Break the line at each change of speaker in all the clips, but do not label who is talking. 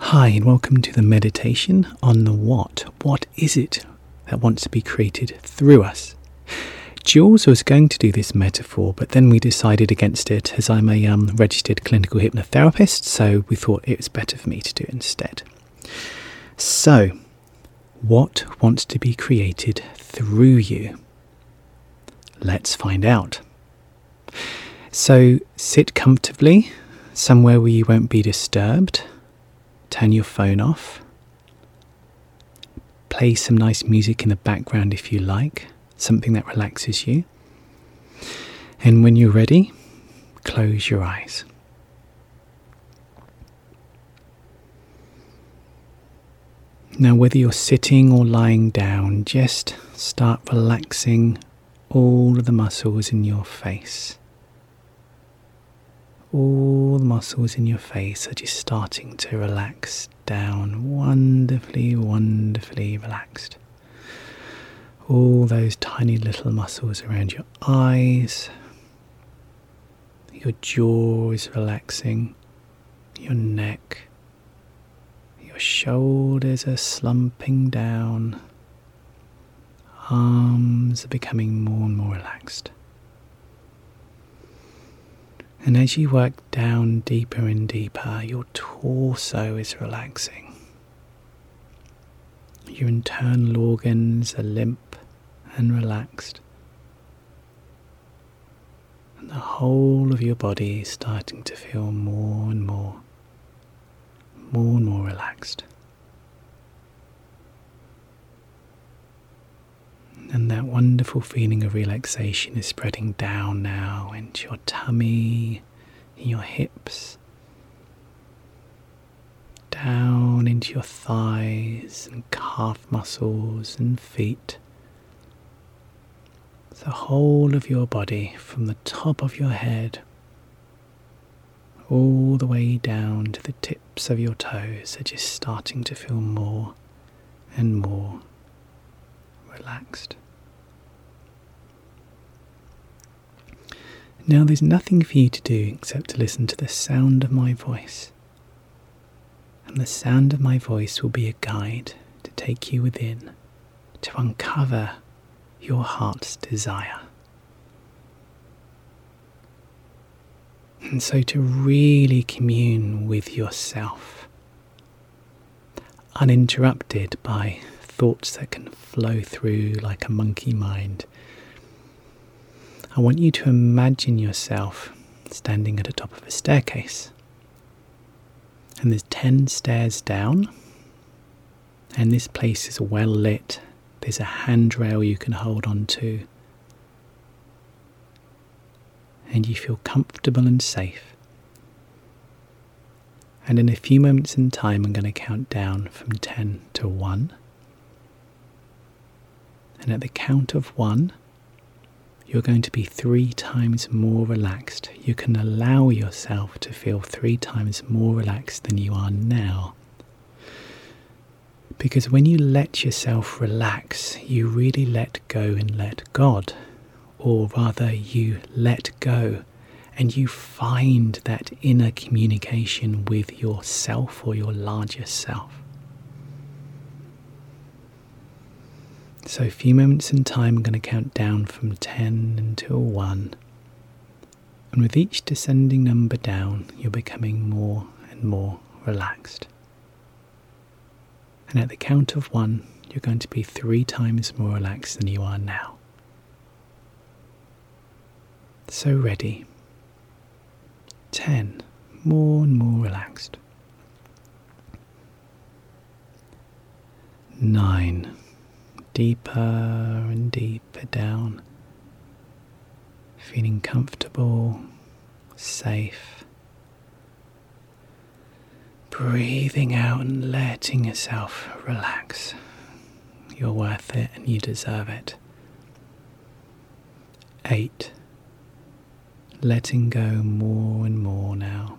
Hi, and welcome to the meditation on the what. What is it that wants to be created through us? Jules was going to do this metaphor, but then we decided against it as I'm a registered clinical hypnotherapist, so we thought it was better for me to do it instead. So, what wants to be created through you? Let's find out. So, sit comfortably, somewhere where you won't be disturbed. Turn your phone off. Play some nice music in the background if you like, something that relaxes you. And when you're ready, close your eyes. Now, whether you're sitting or lying down, just start relaxing all of the muscles in your face. All the muscles in your face are just starting to relax down, wonderfully, wonderfully relaxed. All those tiny little muscles around your eyes, your jaw is relaxing, your neck, your shoulders are slumping down, arms are becoming more and more relaxed. And as you work down deeper and deeper, your torso is relaxing. Your internal organs are limp and relaxed. And the whole of your body is starting to feel more and more relaxed. And that wonderful feeling of relaxation is spreading down now into your tummy, your hips, down into your thighs and calf muscles and feet. The whole of your body, from the top of your head all the way down to the tips of your toes, are just starting to feel more and more relaxed. Now there's nothing for you to do except to listen to the sound of my voice. And the sound of my voice will be a guide to take you within, to uncover your heart's desire. And so to really commune with yourself, uninterrupted by thoughts that can flow through like a monkey mind. I want you to imagine yourself standing at the top of a staircase. And there's 10 stairs down. And this place is well lit. There's a handrail you can hold on to. And you feel comfortable and safe. And in a few moments in time, I'm going to count down from 10 to 1. And at the count of 1, you're going to be 3 times more relaxed. You can allow yourself to feel 3 times more relaxed than you are now. Because when you let yourself relax, you really let go and let God. Or rather, you let go and you find that inner communication with yourself or your larger self. So a few moments in time, I'm going to count down from 10 until 1. And with each descending number down, you're becoming more and more relaxed. And at the count of 1, you're going to be 3 times more relaxed than you are now. So ready. 10, more and more relaxed. 9. Deeper and deeper down, feeling comfortable, safe. Breathing out and letting yourself relax. You're worth it and you deserve it. 8. Letting go more and more now.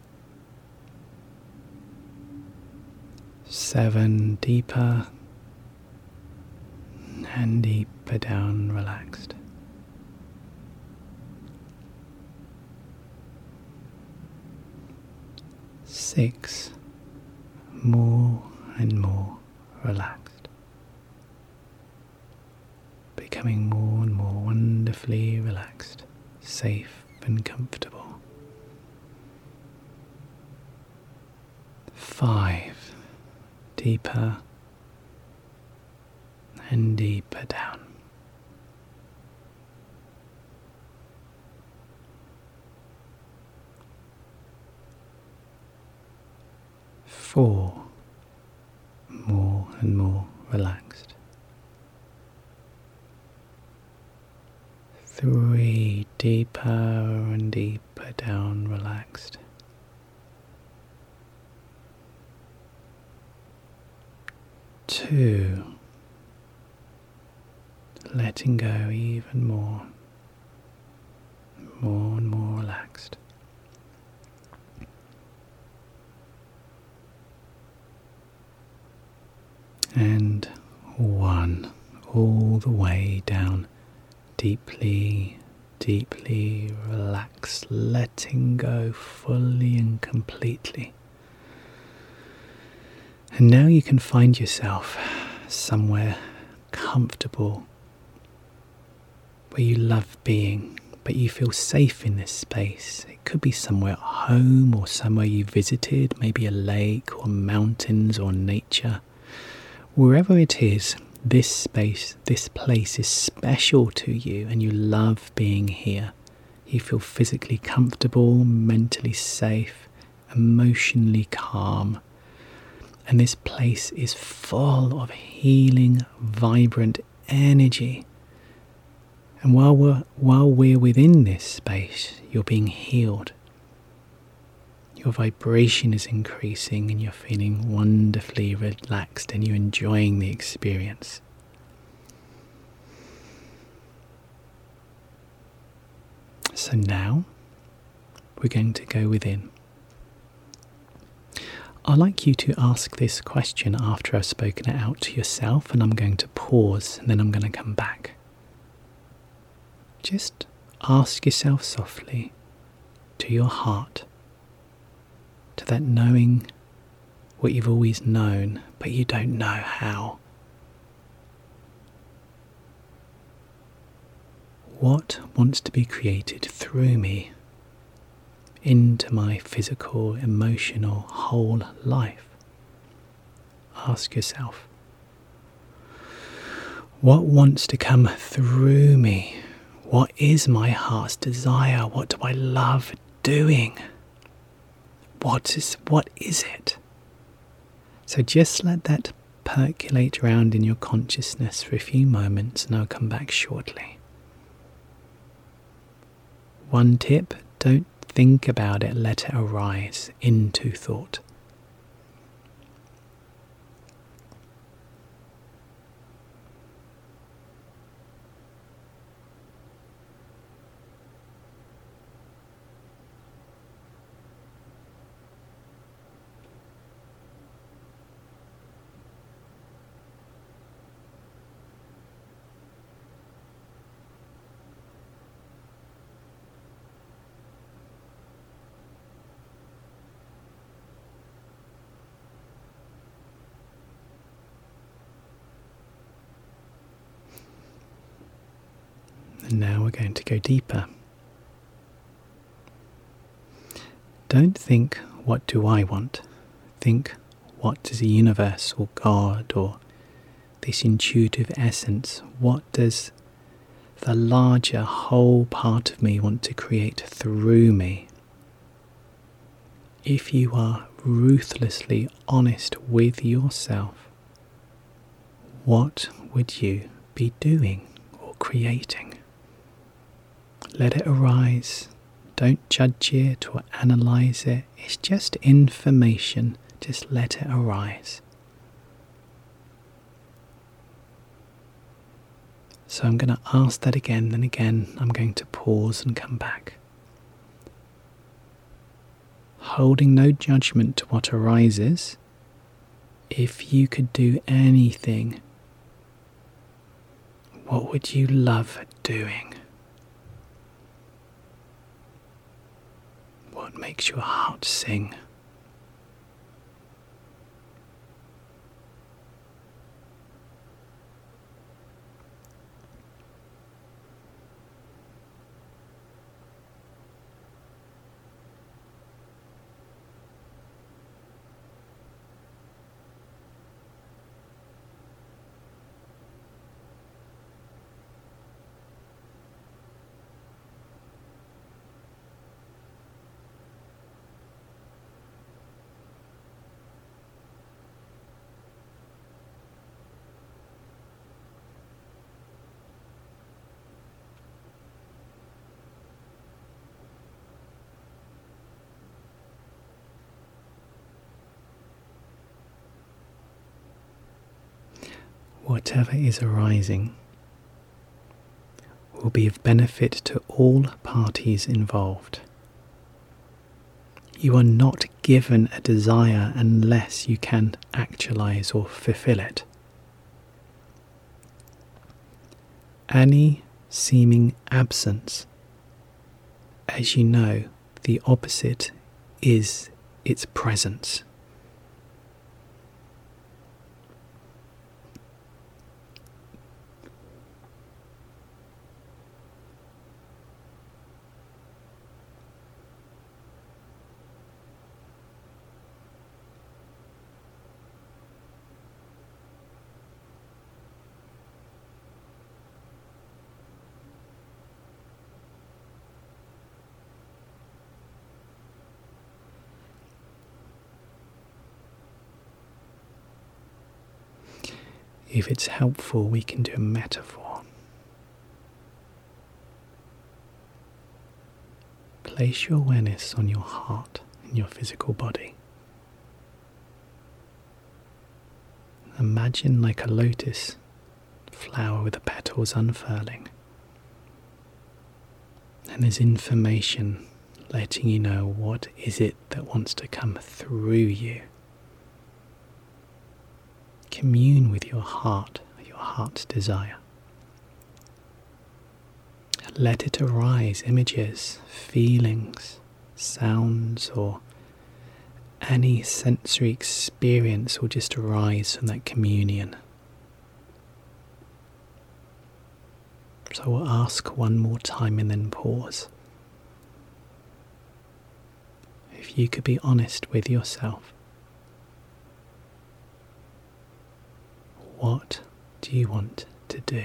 7. Deeper and deeper down, relaxed. 6. more and more relaxed, becoming more and more wonderfully relaxed, safe and comfortable. 5, deeper and deeper down. 4, more and more relaxed. 3, deeper and deeper down, relaxed. 2, letting go even more and more relaxed. And 1, all the way down, deeply, deeply relaxed, letting go fully and completely. And now you can find yourself somewhere comfortable, where you love being, but you feel safe in this space. It could be somewhere at home or somewhere you visited, maybe a lake or mountains or nature. Wherever it is, this space, this place is special to you and you love being here. You feel physically comfortable, mentally safe, emotionally calm. And this place is full of healing, vibrant energy. And while we're within this space, you're being healed. Your vibration is increasing and you're feeling wonderfully relaxed and you're enjoying the experience. So now we're going to go within. I'd like you to ask this question after I've spoken it out to yourself, and I'm going to pause and then I'm going to come back. Just ask yourself softly, to your heart, to that knowing what you've always known, but you don't know how. What wants to be created through me into my physical, emotional, whole life? Ask yourself. What wants to come through me? What is my heart's desire? What do I love doing? What is it? So just let that percolate around in your consciousness for a few moments, and I'll come back shortly. One tip, don't think about it, let it arise into thought. And now we're going to go deeper. Don't think, what do I want? Think, what does the universe or God or this intuitive essence, what does the larger whole part of me want to create through me? If you are ruthlessly honest with yourself, what would you be doing or creating? Let it arise. Don't judge it or analyze it. It's just information. Just let it arise. So I'm going to ask that again, then again I'm going to pause and come back. Holding no judgment to what arises, if you could do anything, what would you love doing? What makes your heart sing? whatever is arising will be of benefit to all parties involved. You are not given a desire unless you can actualize or fulfill it. Any seeming absence, as you know, the opposite is its presence. If it's helpful, we can do a metaphor. Place your awareness on your heart and your physical body. Imagine like a lotus flower with the petals unfurling. And there's information letting you know what is it that wants to come through you. Commune with your heart's desire. Let it arise, images, feelings, sounds, or any sensory experience will just arise from that communion. So we'll ask one more time and then pause. If you could be honest with yourself, what do you want to do?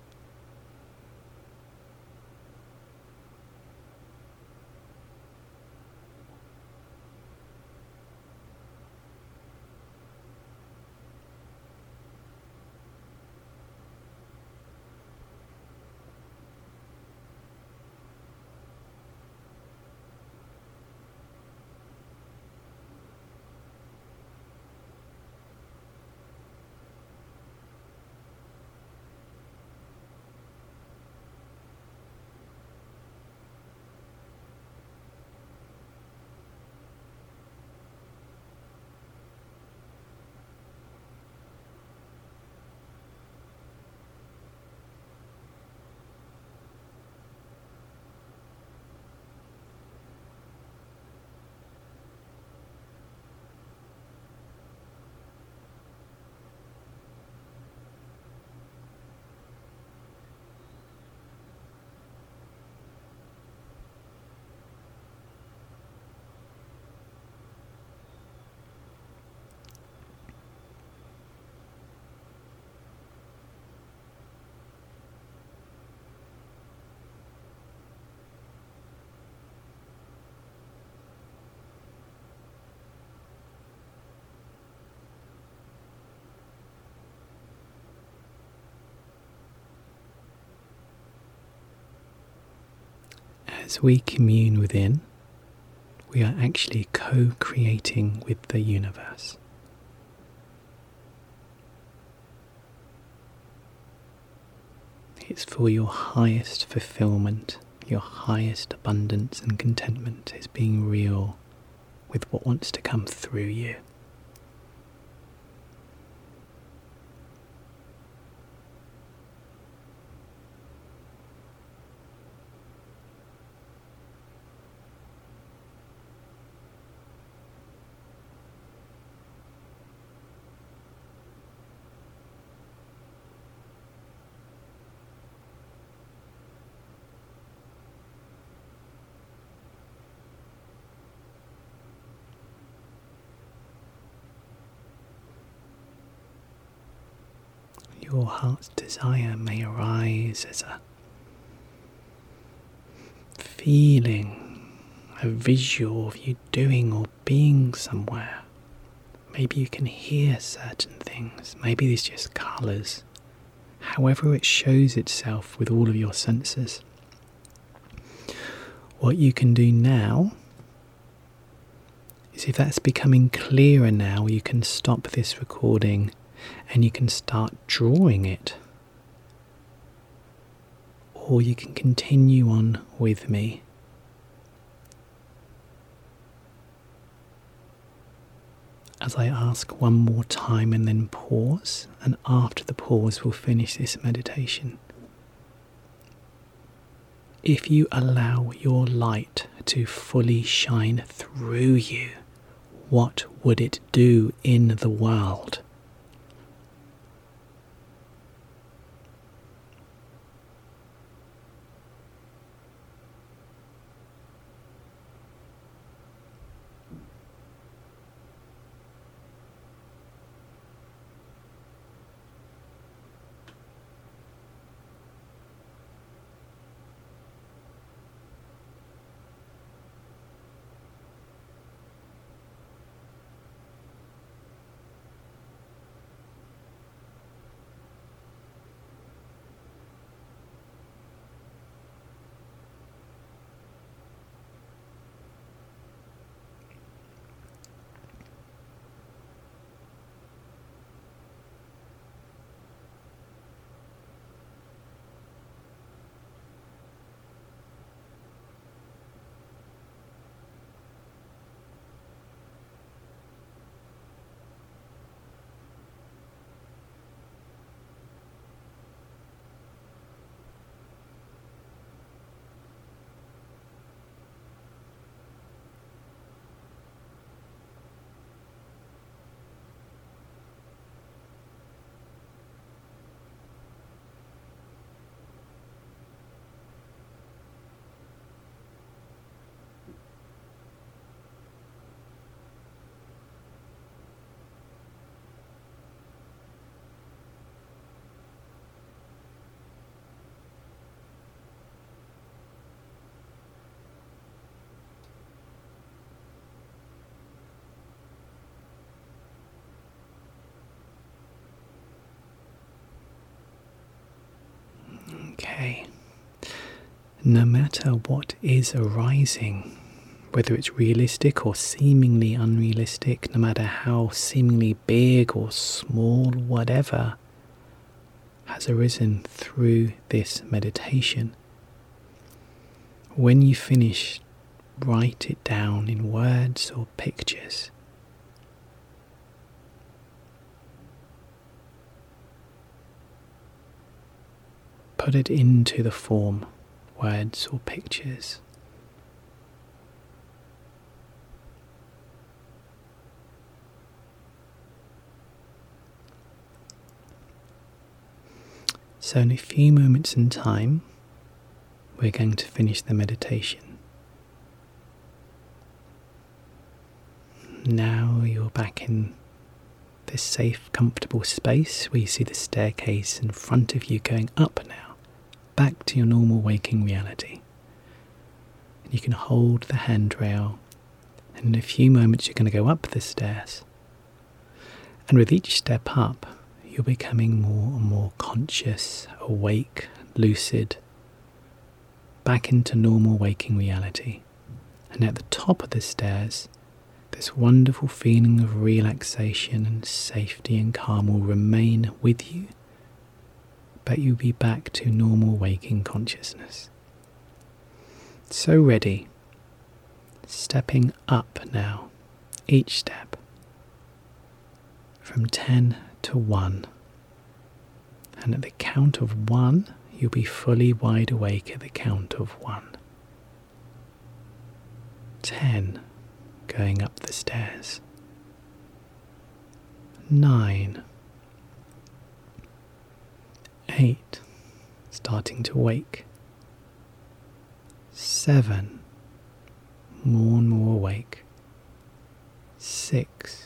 As we commune within, we are actually co-creating with the universe. It's for your highest fulfillment, your highest abundance and contentment is being real with what wants to come through you. Your heart's desire may arise as a feeling, a visual of you doing or being somewhere. Maybe you can hear certain things, maybe there's just colours. However it shows itself with all of your senses. What you can do now is, if that's becoming clearer now, you can stop this recording and you can start drawing it. Or you can continue on with me. As I ask one more time and then pause, and after the pause we'll finish this meditation. If you allow your light to fully shine through you, what would it do in the world? Okay. No matter what is arising, whether it's realistic or seemingly unrealistic, no matter how seemingly big or small, whatever has arisen through this meditation, when you finish, write it down in words or pictures. Put it into the form, words or pictures. So in a few moments in time, we're going to finish the meditation. Now you're back in this safe, comfortable space where you see the staircase in front of you going up now, back to your normal waking reality. And you can hold the handrail, and in a few moments you're going to go up the stairs. And with each step up, you're becoming more and more conscious, awake, lucid, back into normal waking reality. And at the top of the stairs, this wonderful feeling of relaxation and safety and calm will remain with you, but you'll be back to normal waking consciousness. So ready, stepping up now, each step, from 10 to 1. And at the count of 1, you'll be fully wide awake at the count of 1. 10, going up the stairs. 9. 8, starting to wake. 7, more and more awake. 6,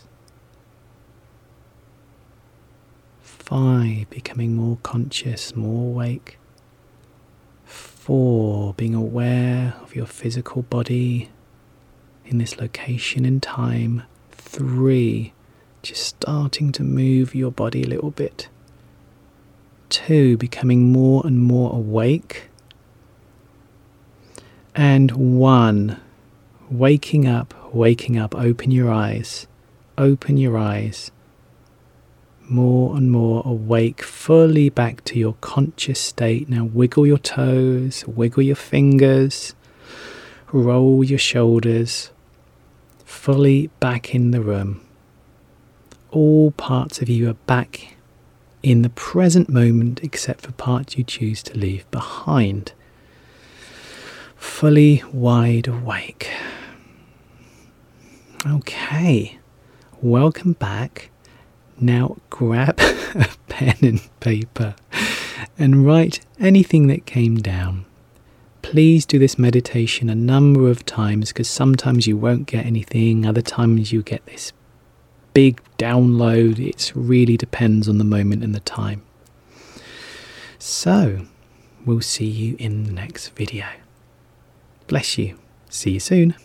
5, becoming more conscious, more awake. 4, being aware of your physical body in this location and time. 3, just starting to move your body a little bit. 2, becoming more and more awake. And 1, waking up, open your eyes, more and more awake, fully back to your conscious state. Now wiggle your toes, wiggle your fingers, roll your shoulders, fully back in the room. All parts of you are back in the present moment except for parts you choose to leave behind. Fully wide awake. Okay, welcome back. Now grab a pen and paper and write anything that came down. Please do this meditation a number of times, because sometimes you won't get anything, other times you get this big download. It really depends on the moment and the time. So, we'll see you in the next video. Bless you. See you soon.